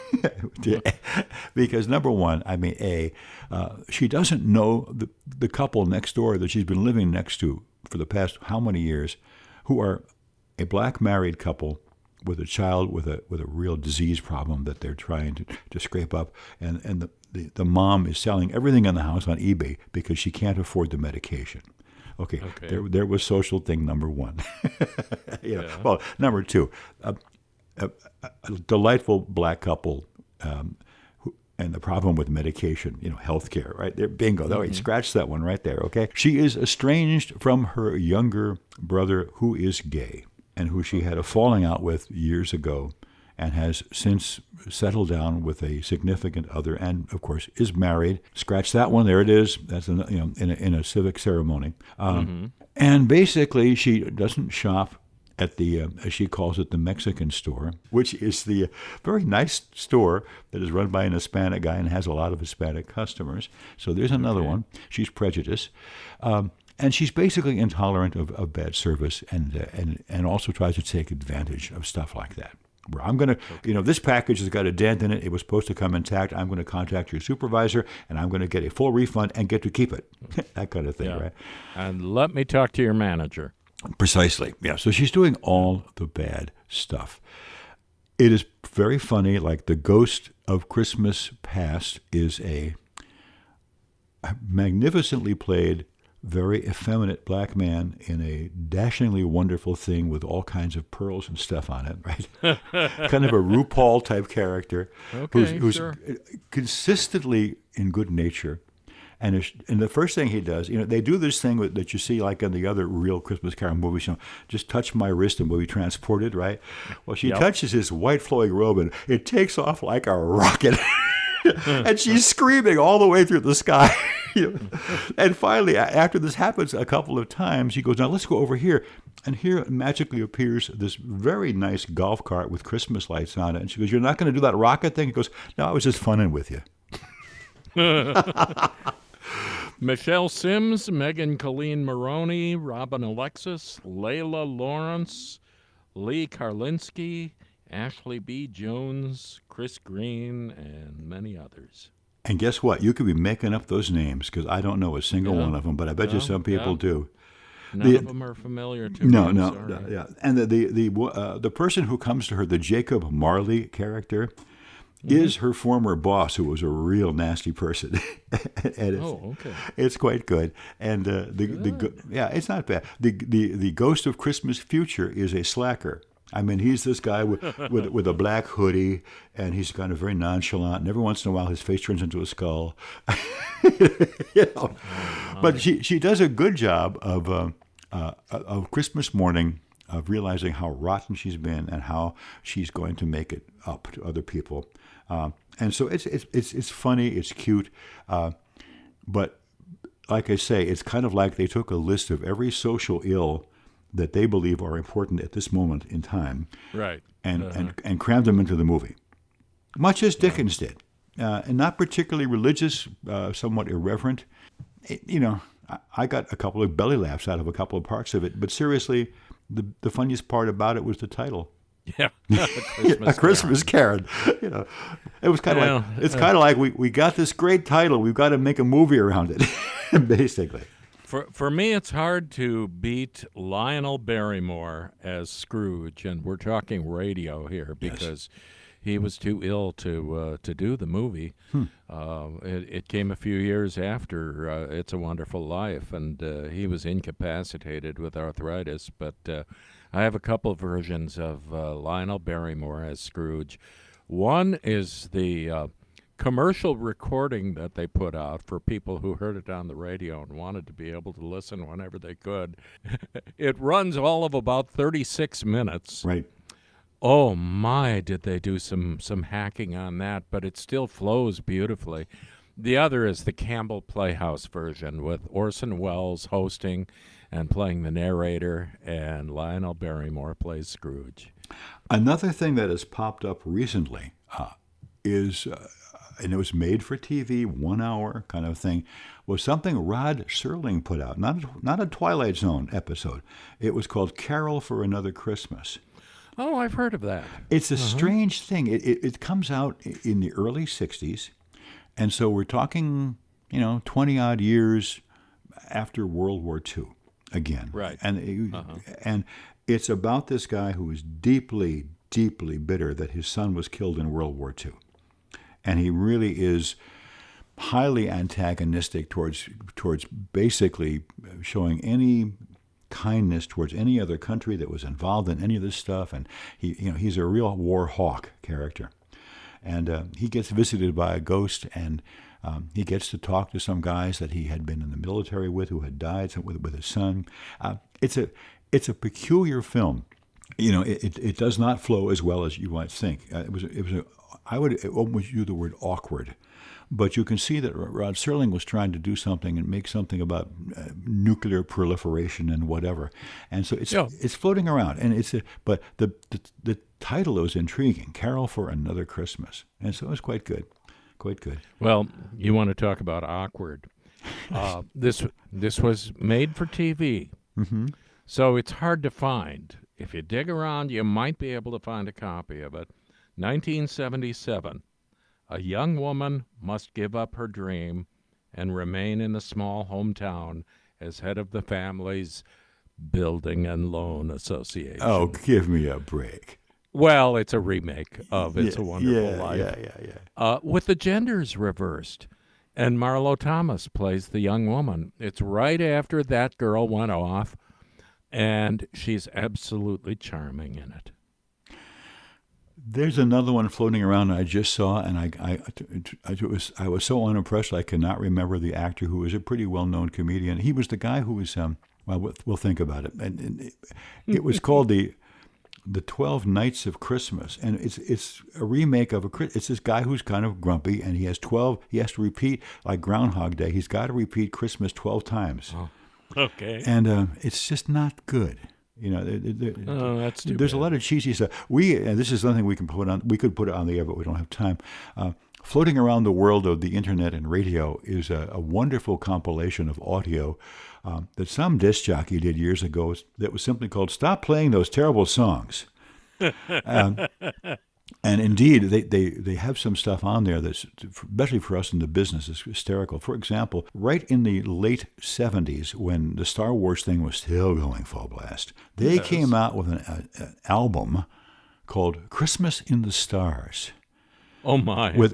Because number one, I mean, she doesn't know the couple next door that she's been living next to for the past how many years, who are a black married couple with a child with a real disease problem that they're trying to scrape up, and the mom is selling everything in the house on eBay because she can't afford the medication. Okay. There was social thing number one. Yeah. Well, number two, a delightful black couple, and the problem with medication, healthcare, right there, bingo. Mm-hmm. Right, scratch that one right there. Okay, she is estranged from her younger brother, who is gay, and who she had a falling out with years ago, and has since settled down with a significant other, and of course is married. Scratch that one. There it is. That's in a civic ceremony. And basically, she doesn't shop at the, as she calls it, the Mexican store, which is the very nice store that is run by an Hispanic guy and has a lot of Hispanic customers. So there's another one. She's prejudiced. And she's basically intolerant of bad service and also tries to take advantage of stuff like that. Where I'm going to, this package has got a dent in it. It was supposed to come intact. I'm going to contact your supervisor, and I'm going to get a full refund and get to keep it. That kind of thing, right? And let me talk to your manager. Precisely, yeah. So she's doing all the bad stuff. It is very funny, like the Ghost of Christmas Past is a magnificently played, very effeminate black man in a dashingly wonderful thing with all kinds of pearls and stuff on it, right? Kind of a RuPaul type character who's consistently in good nature. And the first thing he does, they do this thing that you see like in the other real Christmas Carol movies, just touch my wrist and we'll be transported, right? Well, she touches his white flowing robe and it takes off like a rocket. And she's screaming all the way through the sky. And finally, after this happens a couple of times, he goes, now let's go over here. And here magically appears this very nice golf cart with Christmas lights on it. And she goes, you're not going to do that rocket thing? He goes, no, I was just funning with you. Michelle Sims, Megan Colleen Maroney, Robin Alexis, Layla Lawrence, Lee Karlinski, Ashley B. Jones, Chris Green, and many others. And guess what? You could be making up those names because I don't know a single one of them, but I bet you some people do. None of them are familiar to me. No. Yeah. And the person who comes to her, the Jacob Marley character, is her former boss, who was a real nasty person. And it's quite good. And it's not bad. The Ghost of Christmas Future is a slacker. I mean, he's this guy with a black hoodie, and he's kind of very nonchalant. And every once in a while, his face turns into a skull. But she does a good job of Christmas morning, of realizing how rotten she's been and how she's going to make it up to other people. And so it's funny, it's cute, but like I say, it's kind of like they took a list of every social ill that they believe are important at this moment in time, Right. and crammed them into the movie, much as Dickens did, and not particularly religious, somewhat irreverent. I got a couple of belly laughs out of a couple of parts of it, but seriously, the funniest part about it was the title. Yeah. A Christmas Carol. It was kind of it's kind of like we got this great title, we've got to make a movie around it, basically. For me, it's hard to beat Lionel Barrymore as Scrooge, and we're talking radio here because he was too ill to do the movie. It came a few years after It's a Wonderful Life, and he was incapacitated with arthritis. But I have a couple of versions of Lionel Barrymore as Scrooge. One is the commercial recording that they put out for people who heard it on the radio and wanted to be able to listen whenever they could. It runs all of about 36 minutes. Right. Oh my, did they do some hacking on that, but it still flows beautifully. The other is the Campbell Playhouse version with Orson Welles hosting and playing the narrator, and Lionel Barrymore plays Scrooge. Another thing that has popped up recently is, and it was made for TV, 1 hour kind of thing, was something Rod Serling put out, not a Twilight Zone episode. It was called Carol for Another Christmas. Oh, I've heard of that. It's a strange thing. It comes out in the early 60s, and so we're talking, 20-odd years after World War II again. Right. And it's about this guy who is deeply, deeply bitter that his son was killed in World War II. And he really is highly antagonistic towards basically showing any kindness towards any other country that was involved in any of this stuff. And he's a real war hawk character. And he gets visited by a ghost, and he gets to talk to some guys that he had been in the military with who had died with his son. It's a peculiar film. It does not flow as well as you might think. I would almost use the word awkward, but you can see that Rod Serling was trying to do something and make something about nuclear proliferation and whatever, and so it's floating around, and but the title was intriguing, Carol for Another Christmas, and so it was quite good. Well, you want to talk about awkward? This was made for TV, so it's hard to find. If you dig around, you might be able to find a copy of it. 1977. A young woman must give up her dream and remain in the small hometown as head of the family's Building and Loan Association. Oh, give me a break. Well, it's a remake of It's a Wonderful Life. Yeah. With the genders reversed. And Marlo Thomas plays the young woman. It's right after that girl went off, and she's absolutely charming in it. There's another one floating around I just saw, and I was so unimpressed I cannot remember the actor, who was a pretty well-known comedian. He was the guy who was we'll think about it. And it was called the 12 Nights of Christmas, and it's a remake of it's this guy who's kind of grumpy, and he has to repeat, like Groundhog Day. He's got to repeat Christmas 12 times. Oh, okay. And it's just not good. That's too there's bad. a lot of cheesy stuff. And this is something we can put on. We could put it on the air, but we don't have time. Floating around the world of the internet and radio is a wonderful compilation of audio that some disc jockey did years ago. That was simply called "Stop Playing Those Terrible Songs." And indeed, they have some stuff on there that's, especially for us in the business, is hysterical. For example, right in the late 70s, when the Star Wars thing was still going full blast, they came out with an album called Christmas in the Stars. Oh, my. With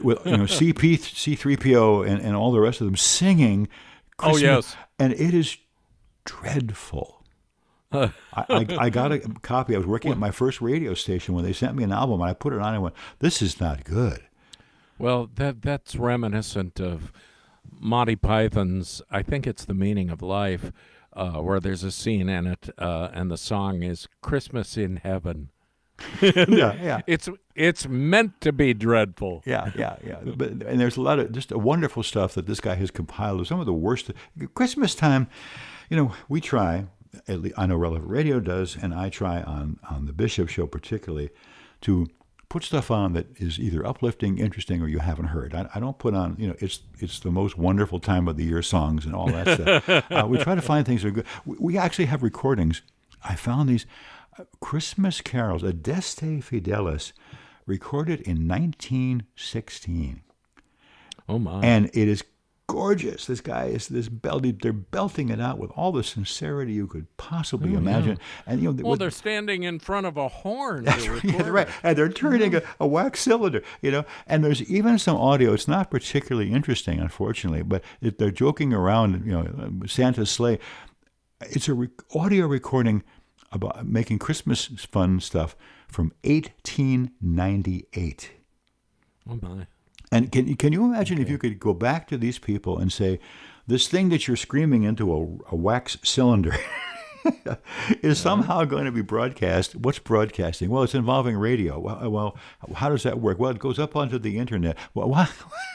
C3PO and all the rest of them singing Christmas. Oh, yes. And it is dreadful. I got a copy. I was working at my first radio station when they sent me an album, and I put it on and went, this is not good. Well, that's reminiscent of Monty Python's, I think it's The Meaning of Life, where there's a scene in it, and the song is Christmas in Heaven. Yeah. It's meant to be dreadful. Yeah. And there's a lot of just wonderful stuff that this guy has compiled. Some of the worst. Christmas time, we try. I know Relevant Radio does, and I try on the Bishop Show particularly to put stuff on that is either uplifting, interesting, or you haven't heard. I don't put on, it's the most wonderful time of the year songs and all that stuff. We try to find things that are good. We actually have recordings. I found these Christmas carols, Adeste Fidelis, recorded in 1916. Oh, my. And it is gorgeous. This guy is they're belting it out with all the sincerity you could possibly imagine. And they're standing in front of a horn. That's right. And they're turning a wax cylinder, And there's even some audio. It's not particularly interesting, unfortunately, but they're joking around, Santa's sleigh. It's a audio recording about making Christmas fun stuff from 1898. Oh, my. And can you imagine if you could go back to these people and say, this thing that you're screaming into a wax cylinder is somehow going to be broadcast? What's broadcasting? Well, it's involving radio. Well, how does that work? Well, it goes up onto the internet. Well, what?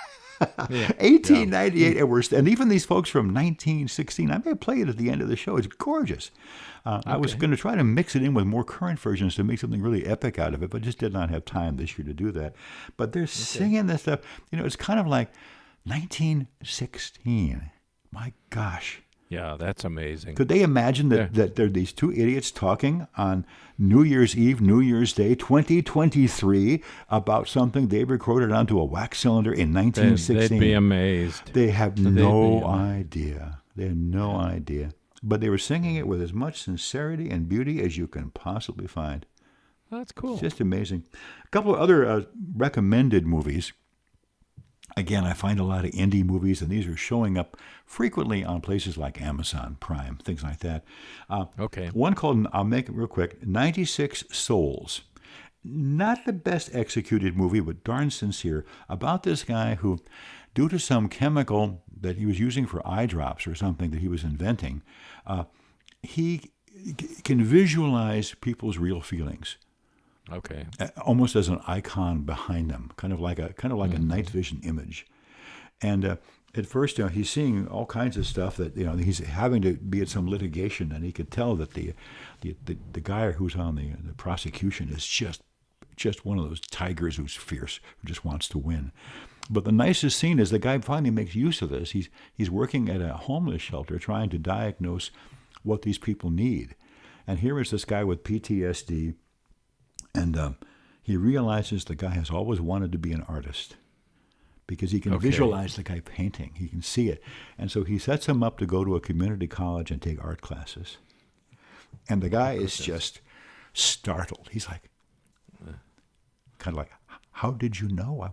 1898, and even these folks from 1916. I may play it at the end of the show. It's gorgeous. I was going to try to mix it in with more current versions to make something really epic out of it, but just did not have time this year to do that. But they're singing this stuff. It's kind of like 1916. My gosh. Yeah, that's amazing. Could they imagine that there are these two idiots talking on New Year's Eve, New Year's Day, 2023, about something they recorded onto a wax cylinder in 1916? They'd be amazed. They have no idea. They have no idea. But they were singing it with as much sincerity and beauty as you can possibly find. That's cool. It's just amazing. A couple of other recommended movies. Again, I find a lot of indie movies, and these are showing up frequently on places like Amazon Prime, things like that. One called, I'll make it real quick, 96 Souls. Not the best executed movie, but darn sincere, about this guy who, due to some chemical that he was using for eye drops or something that he was inventing, he can visualize people's real feelings. Okay. Almost as an icon behind them, kind of like a night vision image. And at first, he's seeing all kinds of stuff that he's having to be at some litigation, and he could tell that the guy who's on the prosecution is just one of those tigers who's fierce, who just wants to win. But the nicest scene is the guy finally makes use of this. He's working at a homeless shelter trying to diagnose what these people need. And here is this guy with PTSD, and he realizes the guy has always wanted to be an artist because he can visualize the guy painting. He can see it. And so he sets him up to go to a community college and take art classes. And the guy is just startled. He's like, kind of like, how did you know?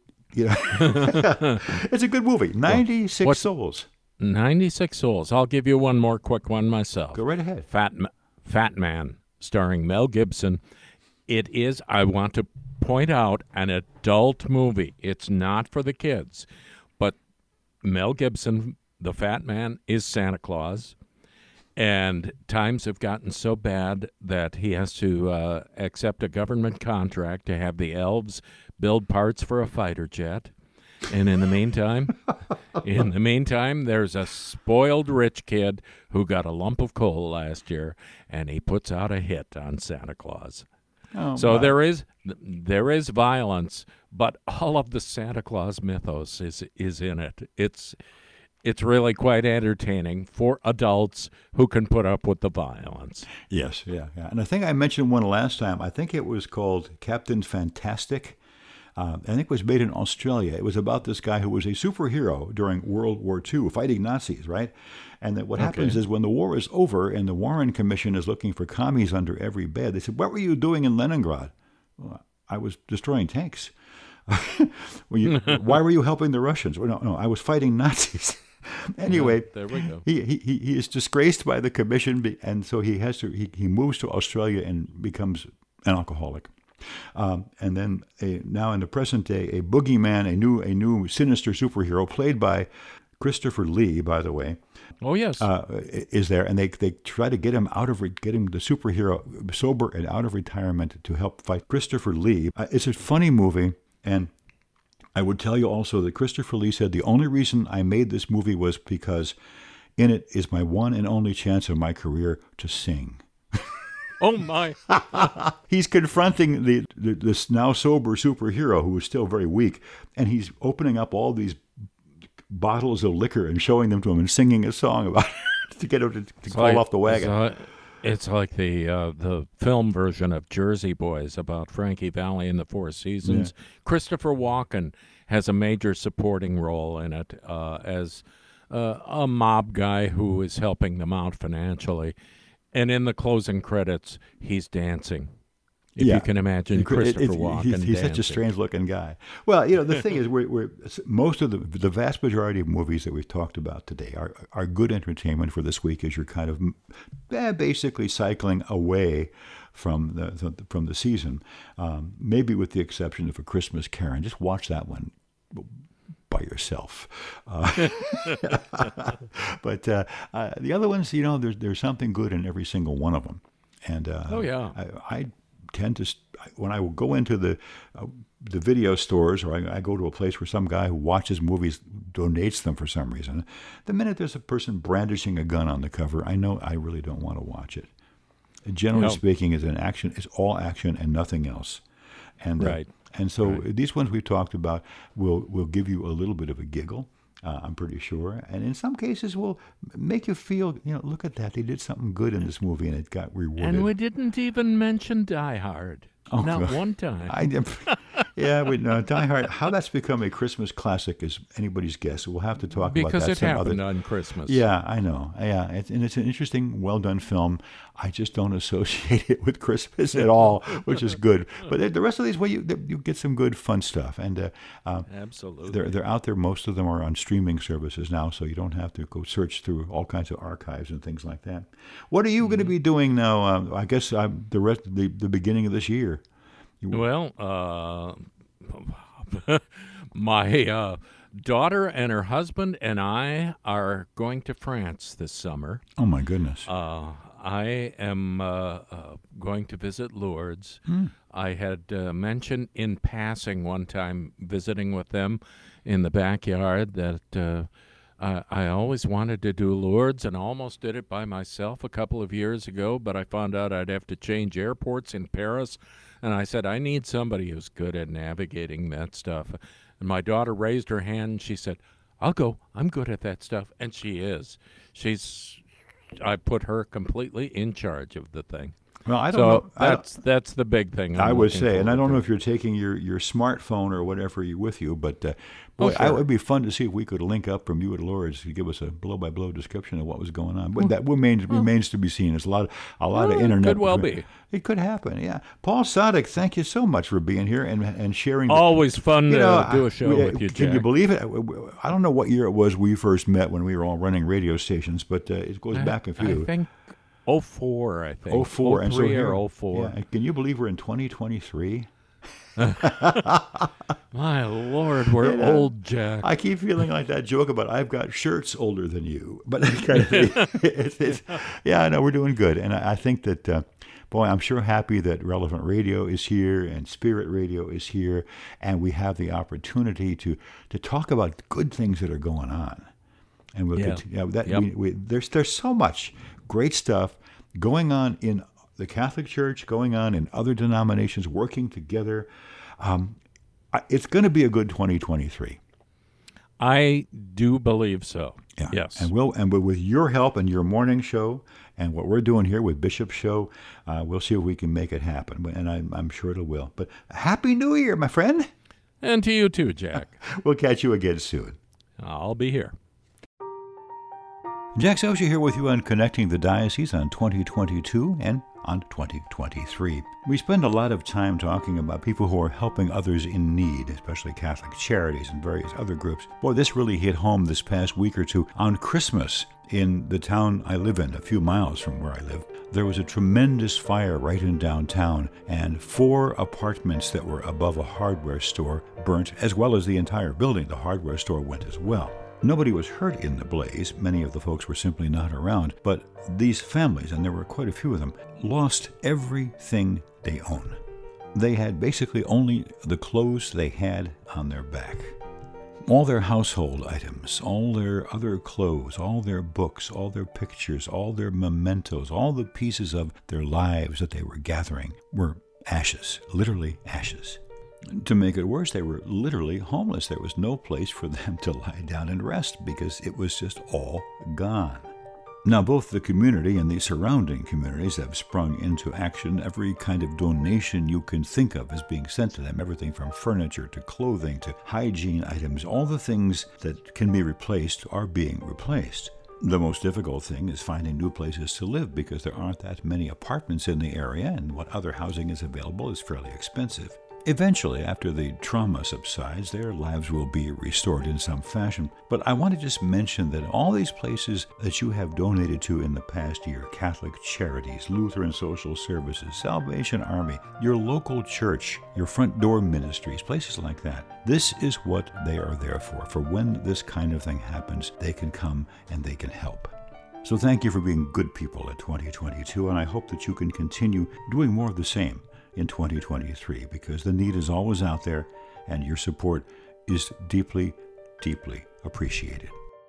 It's a good movie. 96 Souls. 96 Souls. I'll give you one more quick one myself. Go right ahead. Fat Man, starring Mel Gibson. It is, I want to point out, an adult movie. It's not for the kids. But Mel Gibson, the Fat Man, is Santa Claus. And times have gotten so bad that he has to accept a government contract to have the elves build parts for a fighter jet. And in the meantime, there's a spoiled rich kid who got a lump of coal last year, and he puts out a hit on Santa Claus. Oh, so wow. there is violence, but all of the Santa Claus mythos is in it. It's really quite entertaining for adults who can put up with the violence. Yes, yeah. And I think I mentioned one last time. I think it was called Captain Fantastic. I think it was made in Australia. It was about this guy who was a superhero during World War II, fighting Nazis, right? And that what happens is when the war is over and the Warren Commission is looking for commies under every bed, they said, "What were you doing in Leningrad?" Well, I was destroying tanks. Why were you helping the Russians? Well, no, I was fighting Nazis. Anyway, there we go. He is disgraced by the commission, and so he moves to Australia and becomes an alcoholic. And then now in the present day, a boogeyman, a new sinister superhero played by Christopher Lee, by the way. Oh yes, is there, and they try to get him the superhero sober and out of retirement to help fight Christopher Lee. It's a funny movie, and I would tell you also that Christopher Lee said the only reason I made this movie was because In it is my one and only chance of my career to sing. Oh, my. He's confronting this now sober superhero who is still very weak, and he's opening up all these bottles of liquor and showing them to him and singing a song about it to get him to fall off the wagon. It's like the film version of Jersey Boys about Frankie Valli and the Four Seasons. Yeah. Christopher Walken has a major supporting role in it as a mob guy who is helping them out financially. And in the closing credits, he's dancing. If you can imagine Christopher Walken he's such a strange-looking guy. Well, the thing is, we're most of the vast majority of movies that we've talked about today are good entertainment for this week as you're kind of basically cycling away from the season, maybe with the exception of A Christmas Carol. Just watch that one by yourself. But the other ones, there's something good in every single one of them. And I tend to, when I will go into the video stores, or I go to a place where some guy who watches movies donates them for some reason, the minute there's a person brandishing a gun on the cover, I know I really don't want to watch it. Generally speaking, it's all action and nothing else. And right. And so these ones we've talked about will give you a little bit of a giggle, I'm pretty sure. And in some cases will make you feel, look at that. They did something good in this movie and it got rewarded. And we didn't even mention Die Hard. Not one time. Die Hard, how that's become a Christmas classic is anybody's guess. We'll have to talk about that. Because it happened on Christmas. Yeah, I know. Yeah, it's an interesting, well-done film. I just don't associate it with Christmas at all, which is good. But the rest of these, you get some good, fun stuff. And absolutely, they're out there. Most of them are on streaming services now, so you don't have to go search through all kinds of archives and things like that. What are you going to be doing now? I guess the beginning of this year. Well, my daughter and her husband and I are going to France this summer. Oh, my goodness. I am going to visit Lourdes. I had mentioned in passing one time visiting with them in the backyard that I always wanted to do Lourdes and almost did it by myself a couple of years ago, but I found out I'd have to change airports in Paris. And I said, I need somebody who's good at navigating that stuff. And my daughter raised her hand and she said, I'll go. I'm good at that stuff. And she is. I put her completely in charge of the thing. Well, I don't know. That's the big thing. I would say, and I don't know if you're taking your smartphone or whatever with you, but boy, sure. It would be fun to see if we could link up from you at Lourdes to give us a blow-by-blow description of what was going on. But that remains to be seen. There's a lot of internet. Could well be. It could happen. Yeah. Paul Sadek, thank you so much for being here and sharing. Always fun to do a show with you, Jack. Can you believe it? I don't know what year it was we first met when we were all running radio stations, but it goes back a few. I think 04, I think. 04. 03 and so here, or 04. Yeah. Can you believe we're in 2023? My Lord, we're old, Jack. I keep feeling like that joke about I've got shirts older than you. But kind of I know we're doing good. And I think that, boy, I'm sure happy that Relevant Radio is here and Spirit Radio is here. And we have the opportunity to talk about good things that are going on. And we'll continue. There's so much great stuff going on in the Catholic Church, going on in other denominations, working together. It's going to be a good 2023. I do believe so. Yeah. Yes. And with your help and your morning show and what we're doing here with Bishop's show, we'll see if we can make it happen. And I'm sure it will. But Happy New Year, my friend. And to you too, Jack. We'll catch you again soon. I'll be here. Jack Socha here with you on Connecting the Diocese on 2022 and on 2023. We spend a lot of time talking about people who are helping others in need, especially Catholic Charities and various other groups. Boy, this really hit home this past week or two. On Christmas, in the town I live in, a few miles from where I live, there was a tremendous fire right in downtown, and 4 apartments that were above a hardware store burnt, as well as the entire building. The hardware store went as well. Nobody was hurt in the blaze. Many of the folks were simply not around. But these families, and there were quite a few of them, lost everything they own. They had basically only the clothes they had on their back. all their household items, all their other clothes, all their books, all their pictures, all their mementos, all the pieces of their lives that they were gathering were ashes, literally ashes. To make it worse, they were literally homeless. There was no place for them to lie down and rest because it was just all gone. Now, both the community and the surrounding communities have sprung into action. Every kind of donation you can think of is being sent to them, everything from furniture to clothing to hygiene items. All the things that can be replaced are being replaced. The most difficult thing is finding new places to live because there aren't that many apartments in the area, and what other housing is available is fairly expensive. Eventually, after the trauma subsides, their lives will be restored in some fashion. But I want to just mention that all these places that you have donated to in the past year, Catholic Charities, Lutheran Social Services, Salvation Army, your local church, your front door ministries, places like that, this is what they are there for when this kind of thing happens, they can come and they can help. So thank you for being good people in 2022, and I hope that you can continue doing more of the same in 2023, because the need is always out there and your support is deeply, deeply appreciated.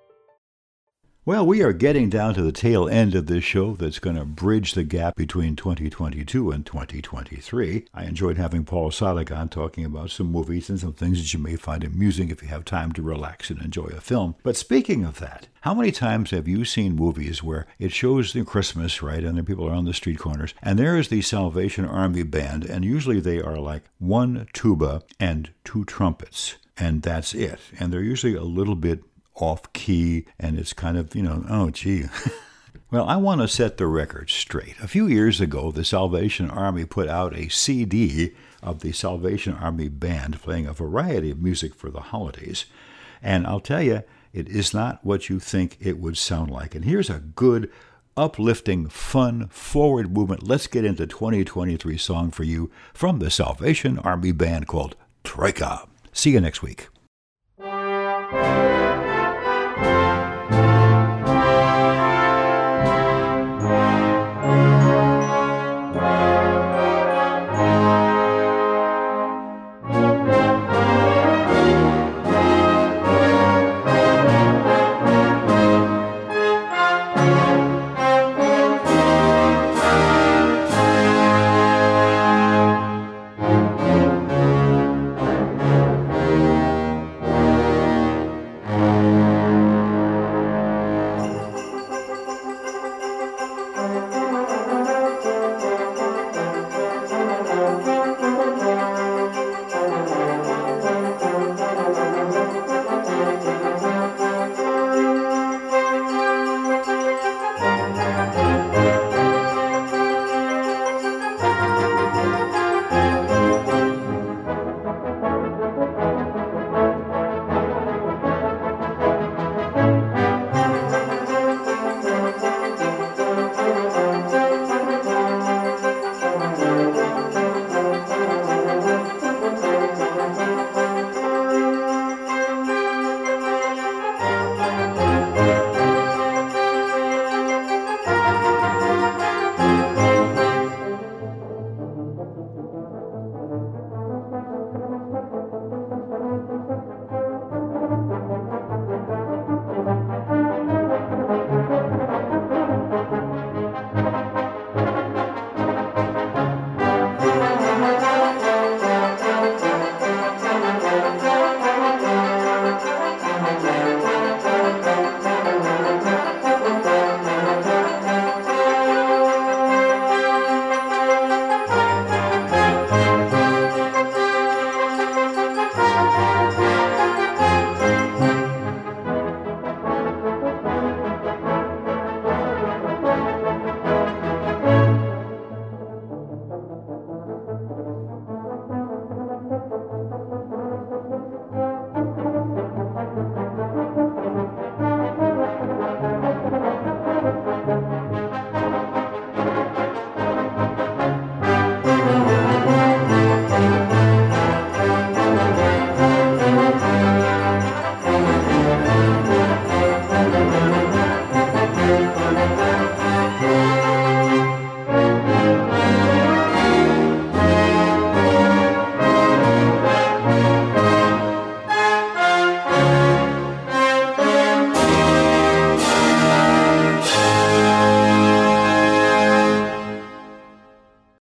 Well, we are getting down to the tail end of this show that's going to bridge the gap between 2022 and 2023. I enjoyed having Paul Sadek on talking about some movies and some things that you may find amusing if you have time to relax and enjoy a film. But speaking of that, how many times have you seen movies where it shows the Christmas, right, and the people are on the street corners, and there is the Salvation Army band, and usually they are like one tuba and two trumpets, and that's it. And they're usually a little bit off key, and it's kind of, oh gee. Well, I want to set the record straight. A few years ago, the Salvation Army put out a CD of the Salvation Army band playing a variety of music for the holidays. And I'll tell you, it is not what you think it would sound like. And here's a good, uplifting, fun, forward movement. Let's get into 2023 song for you from the Salvation Army band called Troika. See you next week.